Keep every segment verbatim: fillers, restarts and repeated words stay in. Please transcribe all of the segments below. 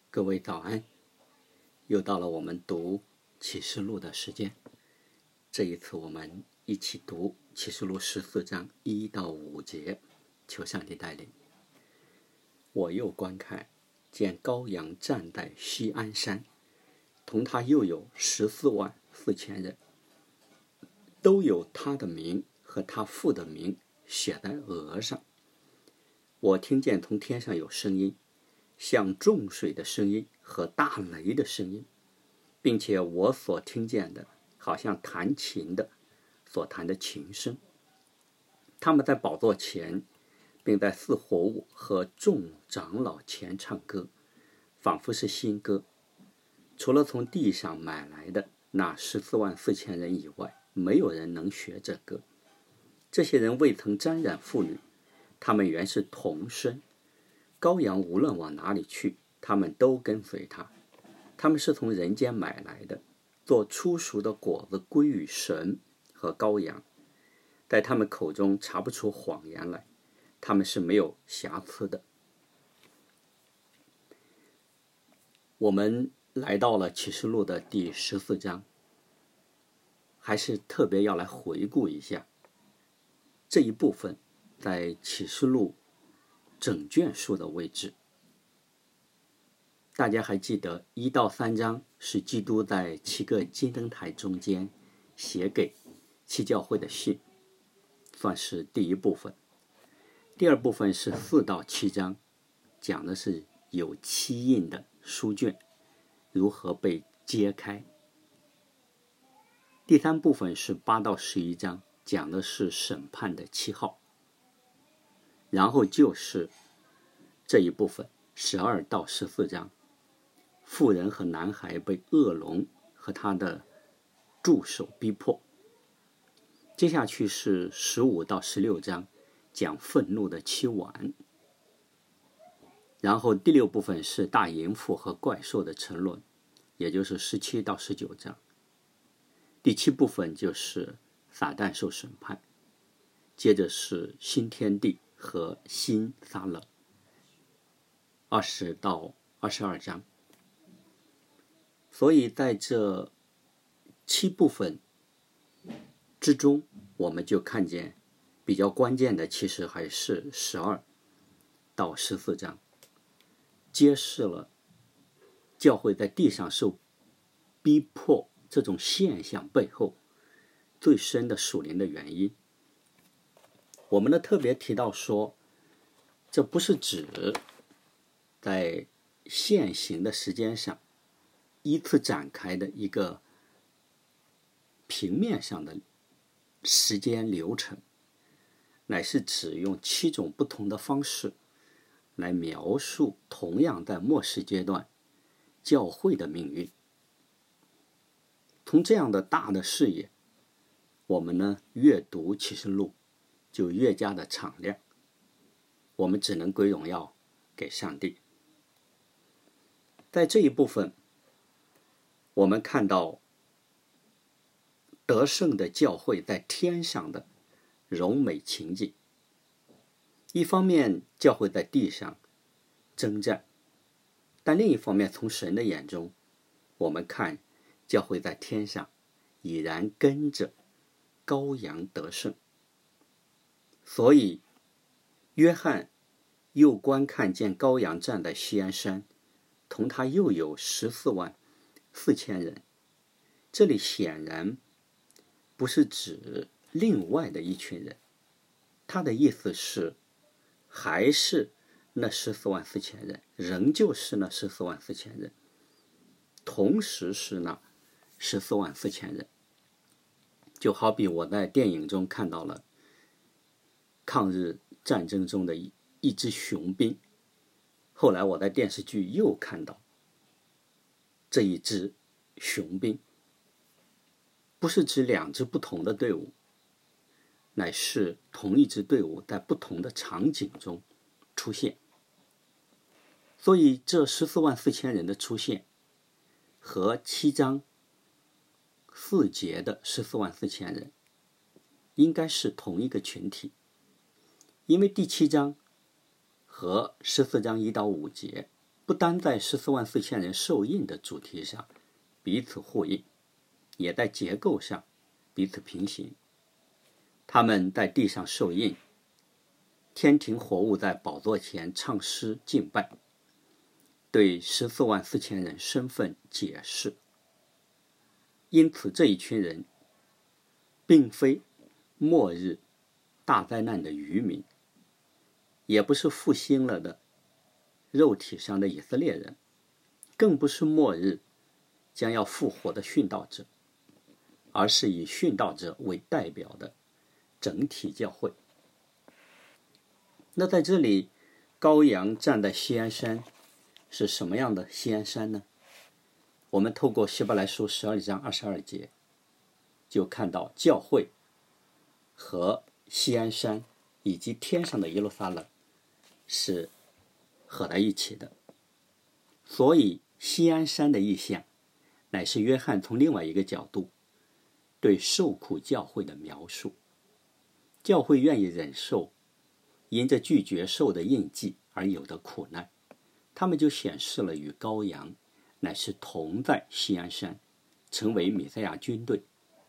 各位早安，又到了我们读启示录的时间。这一次我们一起读启示录十四章一到五节，求上帝带领。我又观看，见羔羊站在锡安山，同他又有十四万四千人，都有他的名和他父的名写在额上。我听见从天上有声音，像众水的声音和大雷的声音，并且我所听见的好像弹琴的所弹的琴声。他们在宝座前并在四活物和众长老前唱歌，仿佛是新歌。除了从地上买来的那十四万四千人以外，没有人能学这歌。这些人未曾沾染妇女，他们原是童身。羔羊无论往哪里去，他们都跟随他。他们是从人间买来的，做初熟的果子归于神和羔羊。在他们口中查不出谎言来，他们是没有瑕疵的。我们来到了启示录的第十四章，还是特别要来回顾一下这一部分在启示录整卷书的位置。大家还记得一到三章是基督在七个金灯台中间写给七教会的信，算是第一部分。第二部分是四到七章，讲的是有七印的书卷如何被揭开。第三部分是八到十一章，讲的是审判的七号。然后就是这一部分十二到十四章，妇人和男孩被恶龙和他的助手逼迫。接下去是十五到十六章，讲愤怒的七碗。然后第六部分是大淫妇和怪兽的沉沦，也就是十七到十九章。第七部分就是撒旦受审判，接着是新天地和新撒冷，二十到二十二章。所以在这七部分之中，我们就看见比较关键的其实还是十二到十四章，揭示了教会在地上受逼迫这种现象背后最深的属灵的原因。我们呢特别提到说，这不是指在现行的时间上依次展开的一个平面上的时间流程，乃是指用七种不同的方式来描述同样在末世阶段教会的命运。从这样的大的视野，我们呢阅读启示录就越加的敞亮，我们只能归荣耀给上帝。在这一部分，我们看到得胜的教会在天上的柔美情景。一方面教会在地上征战，但另一方面从神的眼中，我们看教会在天上已然跟着羔羊得胜。所以约翰又观看见羔羊站在锡安山，同他又有十四万四千人。这里显然不是指另外的一群人，他的意思是还是那十四万四千人，仍旧是那十四万四千人，同时是那十四万四千人。就好比我在电影中看到了抗日战争中的一一支雄兵，后来我在电视剧又看到这一支雄兵，不是指两支不同的队伍，乃是同一支队伍在不同的场景中出现。所以这十四万四千人的出现和七章四节的十四万四千人应该是同一个群体。因为第七章和十四章一到五节不单在十四万四千人受印的主题上彼此呼应，也在结构上彼此平行。他们在地上受印，天庭活物在宝座前唱诗敬拜，对十四万四千人身份解释。因此这一群人并非末日大灾难的渔民，也不是复兴了的肉体上的以色列人，更不是末日将要复活的殉道者，而是以殉道者为代表的整体教会。那在这里，羔羊站在锡安山是什么样的锡安山呢？我们透过希伯来书十二章二十二节就看到教会和锡安山以及天上的耶路撒冷是合在一起的。所以锡安山的意象乃是约翰从另外一个角度对受苦教会的描述。教会愿意忍受因着拒绝受的印记而有的苦难，他们就显示了与羔羊乃是同在锡安山，成为弥赛亚军队。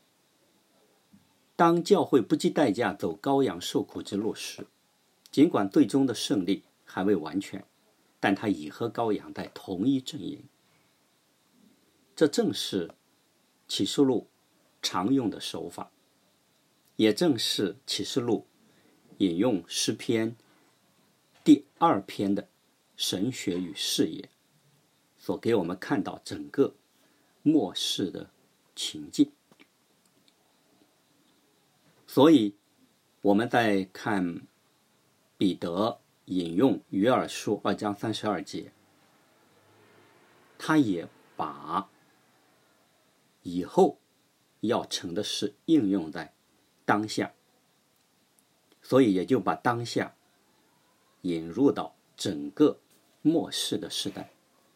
当教会不计代价走羔羊受苦之路时，尽管最终的胜利还未完全，但他已和羔羊在同一阵营。这正是启示录常用的手法，也正是启示录引用诗篇第二篇的神学与视野所给我们看到整个末世的情境。所以我们在看彼得引用约珥书二章三十二节，他也把以后要成的事应用在当下，所以也就把当下引入到整个末世的时代。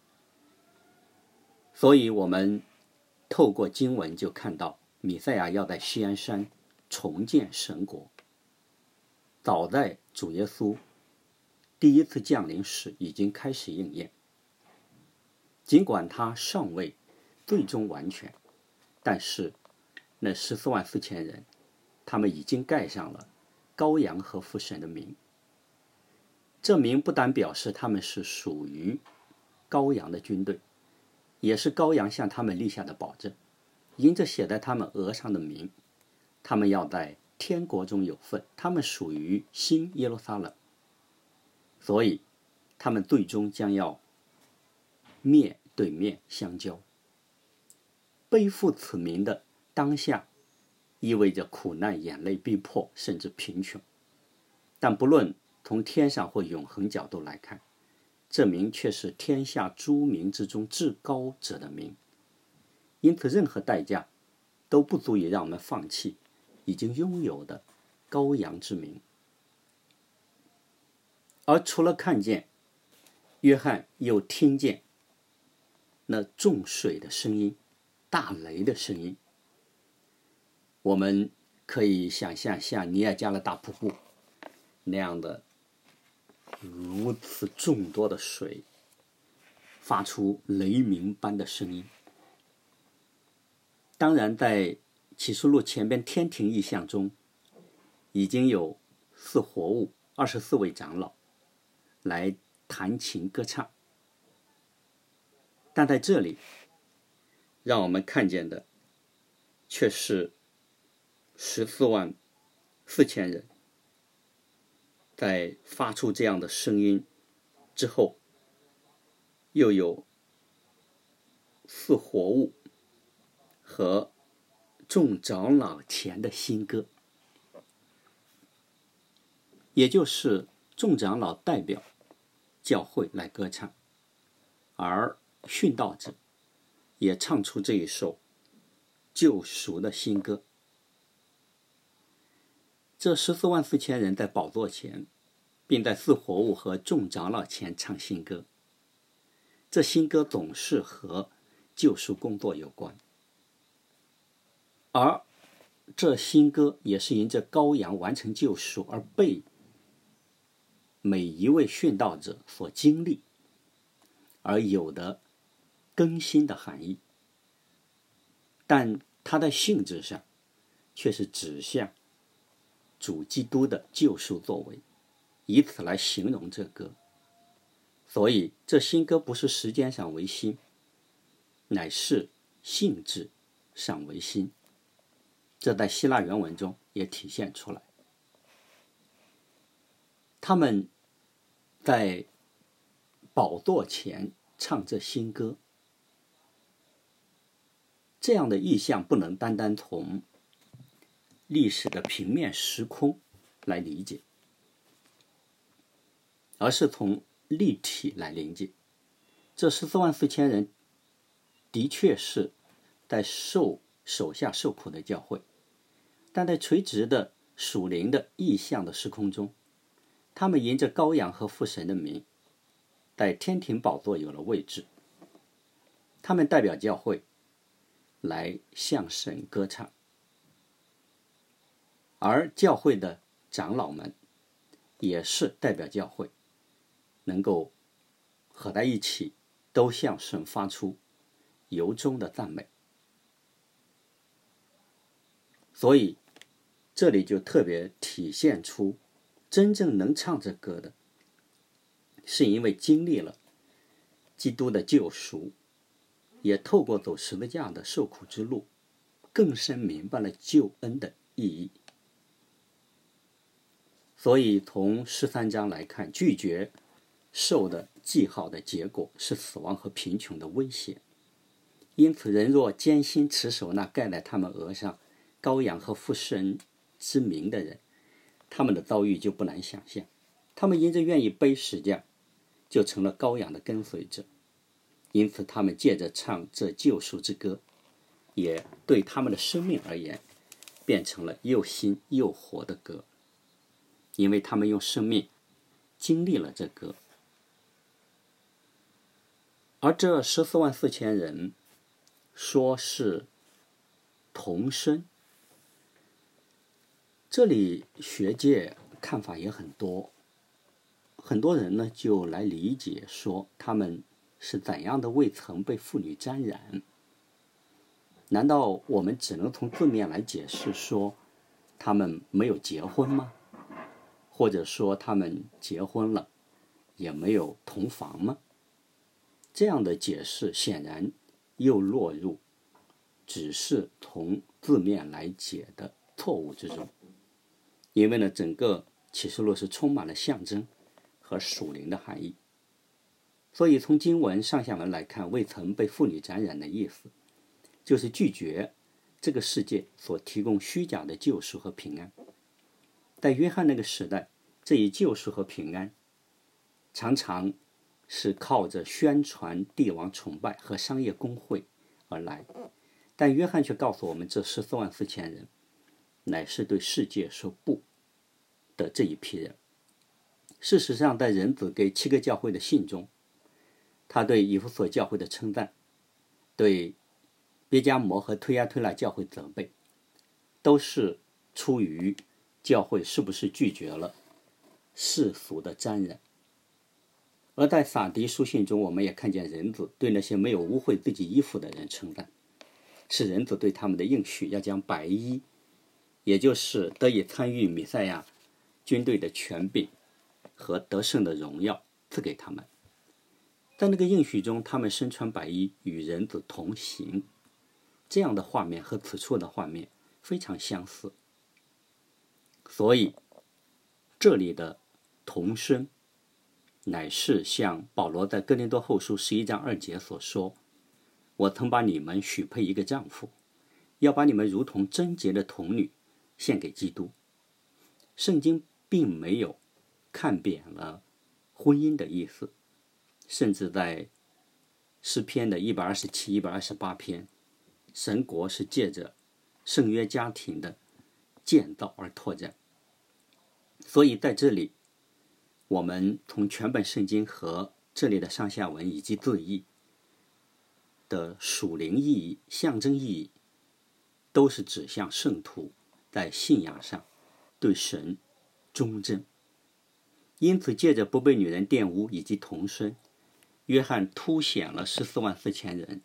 所以我们透过经文就看到弥赛亚要在锡安山重建神国，早在主耶稣第一次降临时已经开始应验。尽管他尚未最终完全，但是那十四万四千人，他们已经盖上了羔羊和父神的名。这名不但表示他们是属于羔羊的军队，也是羔羊向他们立下的保证。因着写在他们额上的名，他们要在天国中有份，他们属于新耶路撒冷，所以他们最终将要面对面相交。背负此名的当下意味着苦难、眼泪、逼迫，甚至贫穷。但不论从天上或永恒角度来看，这名却是天下诸名之中至高者的名。因此任何代价都不足以让我们放弃已经拥有的羔羊之名。而除了看见，约翰又听见那重水的声音、大雷的声音。我们可以想象像尼亚加拉大瀑布那样的如此众多的水发出雷鸣般的声音。当然在启示录前边天庭异象中已经有四活物二十四位长老来弹琴歌唱，但在这里让我们看见的却是十四万四千人在发出这样的声音之后，又有四活物和众长老前的新歌，也就是众长老代表教会来歌唱，而殉道者也唱出这一首救赎的新歌。这十四万四千人在宝座前，并在四活物和众长老前唱新歌。这新歌总是和救赎工作有关，而这新歌也是因着羔羊完成救赎而被每一位殉道者所经历， 而有的更新的含义，但它的性质上却是指向主基督的救赎作为，以此来形容这歌。所以这新歌不是时间上为新，乃是性质上为新，这在希腊原文中也体现出来。他们在宝座前唱这新歌，这样的意象不能单单从历史的平面时空来理解，而是从立体来理解。这十四万四千人的确是在受手下受苦的教会，但在垂直的属灵的意象的时空中，他们迎着羔羊和父神的名，在天庭宝座有了位置。他们代表教会来向神歌唱，而教会的长老们也是代表教会，能够合在一起，都向神发出由衷的赞美。所以这里就特别体现出，真正能唱这歌的，是因为经历了基督的救赎，也透过走十字架的受苦之路，更深明白了救恩的意义。所以从十三章来看，拒绝受的记号的结果是死亡和贫穷的威胁。因此人若坚心持守那盖在他们额上羔羊和父神之名的人，他们的遭遇就不难想象。他们因着愿意背十架，就成了羔羊的跟随者。因此他们借着唱这救赎之歌，也对他们的生命而言变成了又新又活的歌，因为他们用生命经历了这歌。而这十四万四千人说是同声，这里学界看法也很多，很多人呢就来理解说他们是怎样的未曾被妇女沾染。难道我们只能从字面来解释说他们没有结婚吗？或者说他们结婚了也没有同房吗？这样的解释显然又落入只是从字面来解的错误之中。因为呢，整个启示录是充满了象征和属灵的含义。所以从经文上下文来看，未曾被妇女沾染的意思，就是拒绝这个世界所提供虚假的救赎和平安。在约翰那个时代，这一救赎和平安常常是靠着宣传帝王崇拜和商业工会而来，但约翰却告诉我们，这十四万四千人乃是对世界说不的这一批人。事实上，在人子给七个教会的信中，他对以弗所教会的称赞，对别迦摩和推亚推拉教会责备，都是出于教会是不是拒绝了世俗的沾染。而在撒狄书信中，我们也看见人子对那些没有污秽自己衣服的人称赞，是人子对他们的应许，要将白衣，也就是得以参与弥赛亚军队的权柄和得胜的荣耀赐给他们。在那个应许中，他们身穿白衣与人子同行，这样的画面和此处的画面非常相似。所以这里的同声乃是像保罗在哥林多后书十一章二节所说，我曾把你们许配一个丈夫，要把你们如同贞洁的童女献给基督。圣经并没有看扁了婚姻的意思，甚至在诗篇的一百二十七、一百二十八篇，神国是借着圣约家庭的建造而拓展。所以在这里，我们从全本圣经和这里的上下文以及字义的属灵意义、象征意义，都是指向圣徒在信仰上对神忠贞。因此借着不被女人玷污以及童孙， 约翰凸显了十四万四千人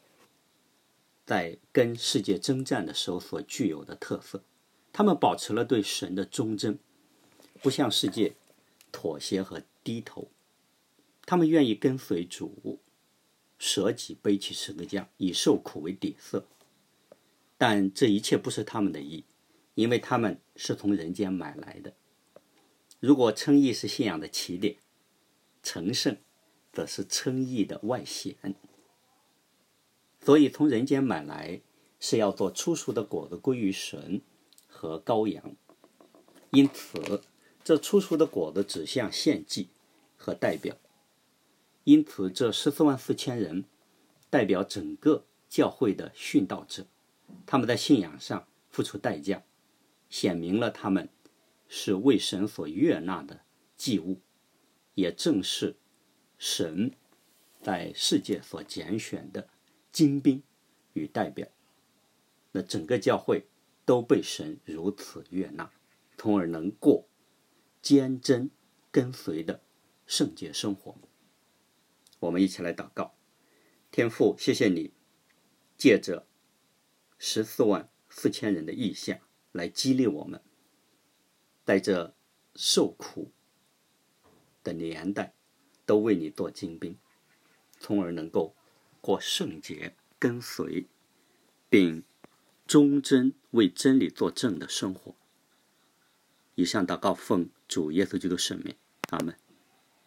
在跟世界征战的时候所具有的特色。他们保持了对神的忠贞，不向世界妥协和低头。他们愿意跟随主，舍己背起十字架，以受苦为底色。但这一切不是他们的义，因为他们是从人间买来的。如果称义是信仰的起点，成圣则是称义的外显。所以从人间买来是要做出熟的果子归于神和羔羊。因此这出熟的果子指向献祭和代表。因此这十四万四千人代表整个教会的殉道者，他们在信仰上付出代价，显明了他们是为神所悦纳的祭物，也正是神在世界所拣选的精兵与代表。那整个教会都被神如此悦纳，从而能过坚贞跟随的圣洁生活。我们一起来祷告。天父，谢谢你借着十四万四千人的意象来激励我们，在这受苦的年代都为你做精兵，从而能够过圣洁跟随并忠贞为真理作证的生活。以上祷告奉主耶稣基督圣名，阿们。